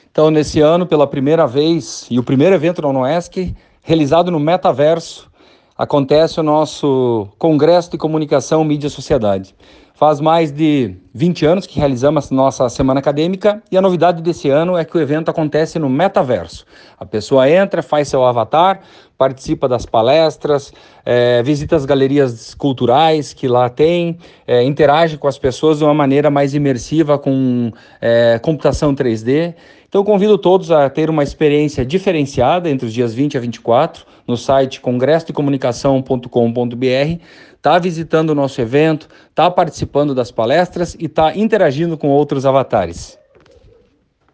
Então, nesse ano, pela primeira vez, e o primeiro evento da UNOESC, realizado no metaverso, acontece o nosso Congresso de Comunicação, Mídia e Sociedade. Faz mais de 20 anos que realizamos a nossa semana acadêmica e a novidade desse ano é que o evento acontece no metaverso. A pessoa entra, faz seu avatar, participa das palestras, visita as galerias culturais que lá tem, interage com as pessoas de uma maneira mais imersiva com computação 3D. Então, convido todos a ter uma experiência diferenciada entre os dias 20 a 24 no site congressodecomunicação.com.br. Está visitando o nosso evento, está participando das palestras e está interagindo com outros avatares.